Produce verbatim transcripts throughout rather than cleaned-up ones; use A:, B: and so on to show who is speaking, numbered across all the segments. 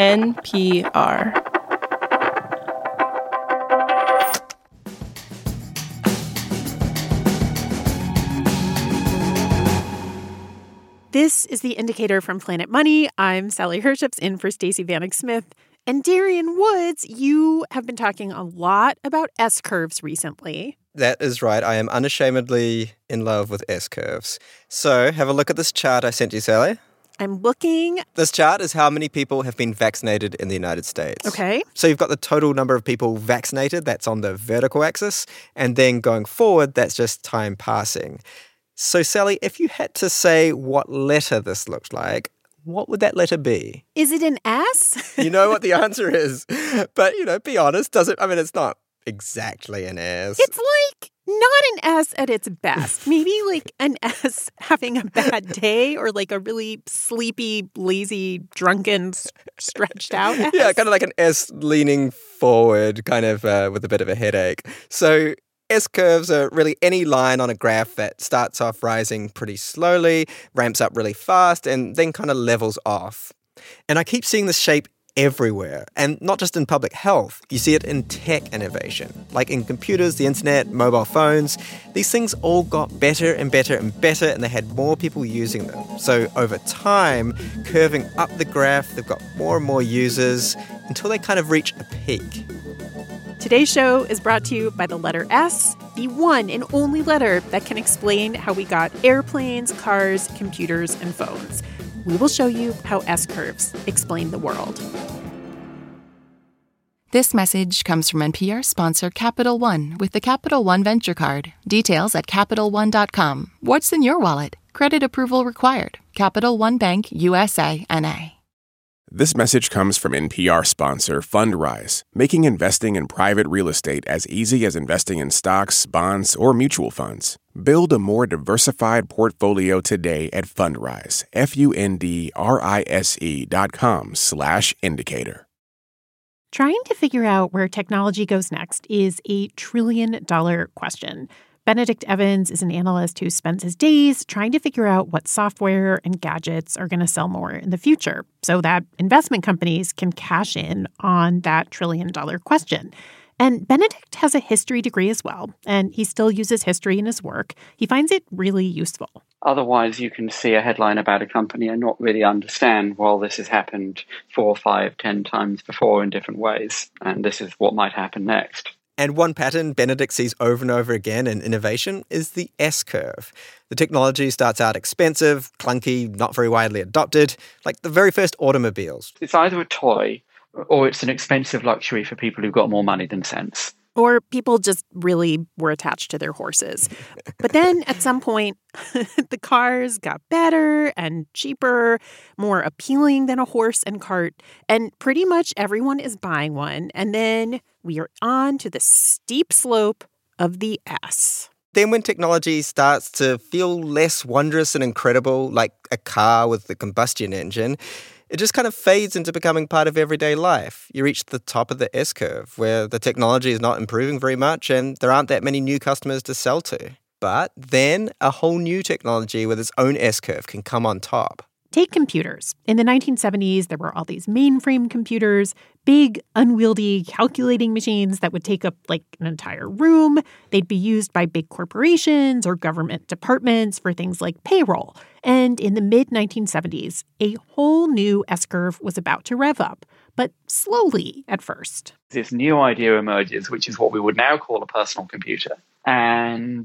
A: N P R.
B: This is The Indicator from Planet Money. I'm Sally Herships in for Stacey Vanek Smith. And Darian Woods, you have been talking a lot about S-curves recently.
C: That is right. I am unashamedly in love with S-curves. So have a look at this chart I sent you, Sally.
B: I'm looking.
C: This chart is how many people have been vaccinated in the United States.
B: Okay.
C: So you've got the total number of people vaccinated, that's on the vertical axis, and then going forward, that's just time passing. So, Sally, if you had to say what letter this looks like, what would that letter be?
B: Is it an S?
C: You know what the answer is. But, you know, be honest, does it? I mean, it's not exactly an S.
B: It's like not an S at its best. Maybe like an S having a bad day or like a really sleepy, lazy, drunken, stretched out S.
C: Yeah, kind of like an S leaning forward, kind of uh, with a bit of a headache. So S-curves are really any line on a graph that starts off rising pretty slowly, ramps up really fast, and then kind of levels off. And I keep seeing this shape everywhere, and not just in public health. You see it in tech innovation, like in computers, the internet, mobile phones. These things all got better and better and better, and they had more people using them. So over time, curving up the graph, they've got more and more users until they kind of reach a peak.
B: Today's show is brought to you by the letter S, the one and only letter that can explain how we got airplanes, cars, computers, and phones. We will show you how S-curves explain the world.
D: This message comes from N P R sponsor Capital One with the Capital One Venture Card. Details at Capital One dot com. What's in your wallet? Credit approval required. Capital One Bank, U S A, N A.
E: This message comes from N P R sponsor Fundrise, making investing in private real estate as easy as investing in stocks, bonds, or mutual funds. Build a more diversified portfolio today at Fundrise, F-U-N-D-R-I-S-E dot com slash indicator.
B: Trying to figure out where technology goes next is a trillion-dollar question. Benedict Evans is an analyst who spends his days trying to figure out what software and gadgets are going to sell more in the future so that investment companies can cash in on that trillion-dollar question. And Benedict has a history degree as well, and he still uses history in his work. He finds it really useful.
F: Otherwise, you can see a headline about a company and not really understand, well, this has happened four, five, ten times before in different ways, and this is what might happen next.
C: And one pattern Benedict sees over and over again in innovation is the S-curve. The technology starts out expensive, clunky, not very widely adopted, like the very first automobiles.
F: It's either a toy or it's an expensive luxury for people who've got more money than sense.
B: Or people just really were attached to their horses. But then at some point, the cars got better and cheaper, more appealing than a horse and cart, and pretty much everyone is buying one. And then we are on to the steep slope of the S.
C: Then when technology starts to feel less wondrous and incredible, like a car with the combustion engine, it just kind of fades into becoming part of everyday life. You reach the top of the S-curve, where the technology is not improving very much and there aren't that many new customers to sell to. But then a whole new technology with its own S-curve can come on top.
B: Take computers. In the nineteen seventies, there were all these mainframe computers, big, unwieldy calculating machines that would take up like an entire room. They'd be used by big corporations or government departments for things like payroll. And in the mid nineteen seventies, a whole new S-curve was about to rev up, but slowly at first.
F: This new idea emerges, which is what we would now call a personal computer. And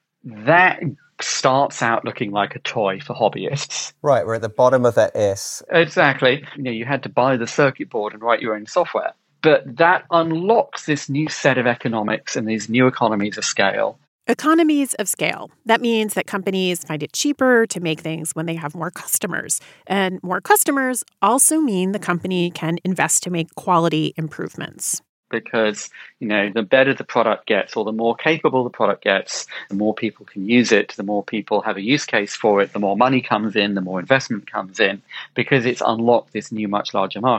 F: that starts out looking like a toy for hobbyists.
C: Right, we're at the bottom of that S.
F: Exactly. You know, you had to buy the circuit board and write your own software. But that unlocks this new set of economics and these new economies of scale.
B: Economies of scale. That means that companies find it cheaper to make things when they have more customers. And more customers also mean the company can invest to make quality improvements.
F: Because, you know, the better the product gets or the more capable the product gets, the more people can use it, the more people have a use case for it, the more money comes in, the more investment comes in, because it's unlocked this new, much larger market.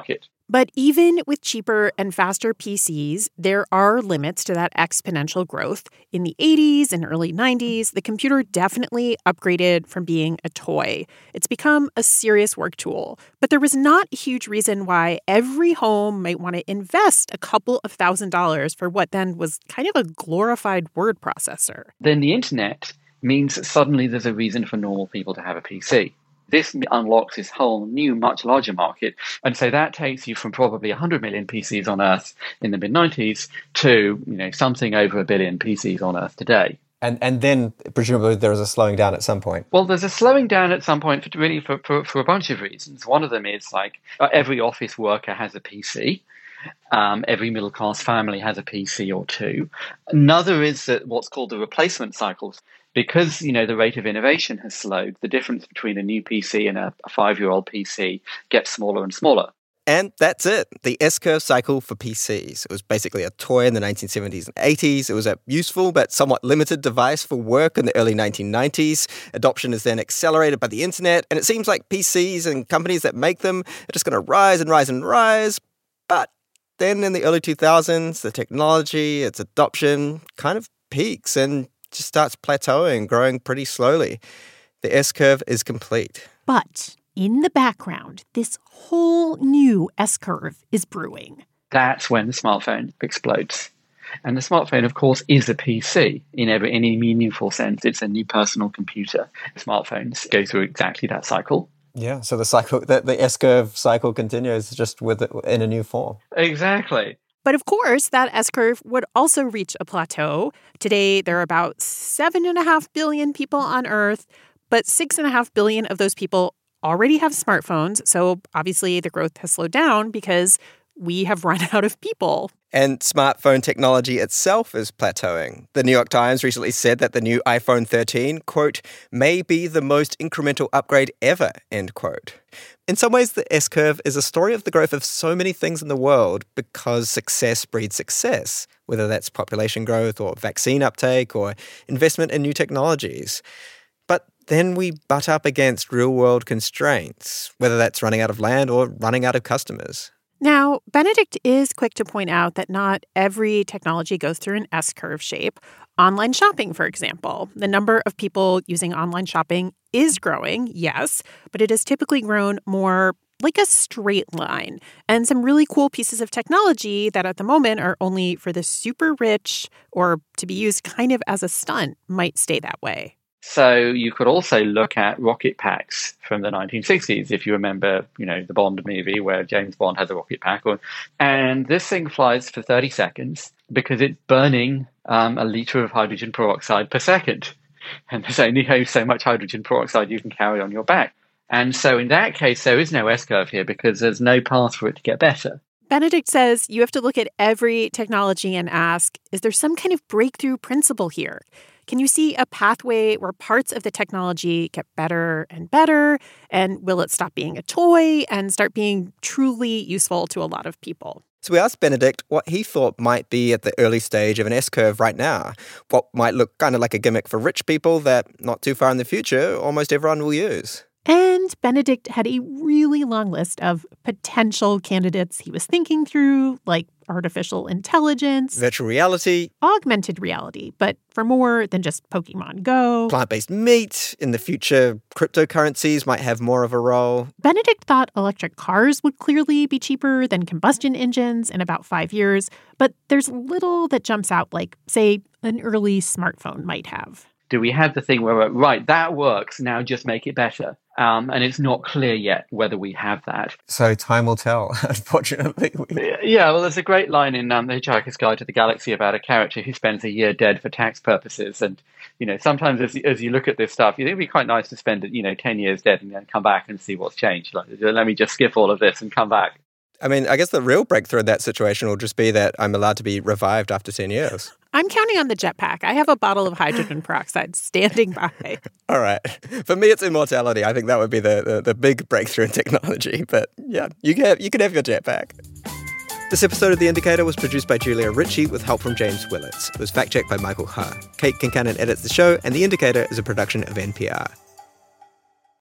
B: But even with cheaper and faster P Cs, there are limits to that exponential growth. In the eighties and early nineties, the computer definitely upgraded from being a toy. It's become a serious work tool. But there was not a huge reason why every home might want to invest a couple of thousand dollars for what then was kind of a glorified word processor.
F: Then the internet means that suddenly there's a reason for normal people to have a P C. This unlocks this whole new, much larger market. And so that takes you from probably one hundred million P Cs on Earth in the mid nineties to, you know, something over a billion P Cs on Earth today.
C: And and then presumably there was a slowing down at some point.
F: Well, there's a slowing down at some point for really for, for, for a bunch of reasons. One of them is like uh, every office worker has a P C. Um, every middle-class family has a P C or two. Another is that what's called the replacement cycles. Because, you know, the rate of innovation has slowed, the difference between a new P C and a, a five-year-old P C gets smaller and smaller.
C: And that's it, the S-curve cycle for P Cs. It was basically a toy in the nineteen seventies and eighties. It was a useful but somewhat limited device for work in the early nineteen nineties. Adoption is then accelerated by the internet, and it seems like P Cs and companies that make them are just going to rise and rise and rise. But then in the early two thousands, the technology, its adoption kind of peaks and just starts plateauing, growing pretty slowly. The S-curve is complete.
B: But in the background, this whole new S-curve is brewing.
F: That's when the smartphone explodes. And the smartphone, of course, is a P C in every any meaningful sense. It's a new personal computer. Smartphones go through exactly that cycle.
C: Yeah, so the cycle, the, the S-curve cycle continues just with in a new form.
F: Exactly.
B: But of course, that S-curve would also reach a plateau. Today, there are about seven and a half billion people on Earth, but six and a half billion of those people already have smartphones. So obviously, the growth has slowed down because we have run out of people.
C: And smartphone technology itself is plateauing. The New York Times recently said that the new iPhone thirteen, quote, may be the most incremental upgrade ever, end quote. In some ways, the S-curve is a story of the growth of so many things in the world because success breeds success, whether that's population growth or vaccine uptake or investment in new technologies. But then we butt up against real-world constraints, whether that's running out of land or running out of customers.
B: Now, Benedict is quick to point out that not every technology goes through an S-curve shape. Online shopping, for example. The number of people using online shopping is growing, yes, but it has typically grown more like a straight line. And some really cool pieces of technology that at the moment are only for the super rich or to be used kind of as a stunt might stay that way.
F: So you could also look at rocket packs from the nineteen sixties, if you remember, you know, the Bond movie where James Bond has a rocket pack. And this thing flies for thirty seconds because it's burning um, a liter of hydrogen peroxide per second. And there's only so much hydrogen peroxide you can carry on your back. And so in that case, there is no S-curve here because there's no path for it to get better.
B: Benedict says you have to look at every technology and ask, is there some kind of breakthrough principle here? Can you see a pathway where parts of the technology get better and better? And will it stop being a toy and start being truly useful to a lot of people?
C: So we asked Benedict what he thought might be at the early stage of an S-curve right now. What might look kind of like a gimmick for rich people that not too far in the future, almost everyone will use.
B: And Benedict had a really long list of potential candidates he was thinking through, like artificial intelligence,
C: virtual reality,
B: augmented reality, but for more than just Pokemon Go.
C: Plant-based meat. In the future, cryptocurrencies might have more of a role.
B: Benedict thought electric cars would clearly be cheaper than combustion engines in about five years, but there's little that jumps out like, say, an early smartphone might have.
F: Do we have the thing where, we're, right, that works, now just make it better? Um, and it's not clear yet whether we have that.
C: So time will tell, unfortunately.
F: Yeah, well, there's a great line in um, The Hitchhiker's Guide to the Galaxy about a character who spends a year dead for tax purposes. And, you know, sometimes as, as you look at this stuff, you think it'd be quite nice to spend, you know, ten years dead and then come back and see what's changed. Like, let me just skip all of this and come back.
C: I mean, I guess the real breakthrough in that situation will just be that I'm allowed to be revived after ten years.
B: I'm counting on the jetpack. I have a bottle of hydrogen peroxide standing by.
C: All right. For me, it's immortality. I think that would be the, the, the big breakthrough in technology. But yeah, you can have, you can have your jetpack. This episode of The Indicator was produced by Julia Ritchie with help from James Willits. It was fact-checked by Michael Ha. Kate Kincannon edits the show, and The Indicator is a production of N P R.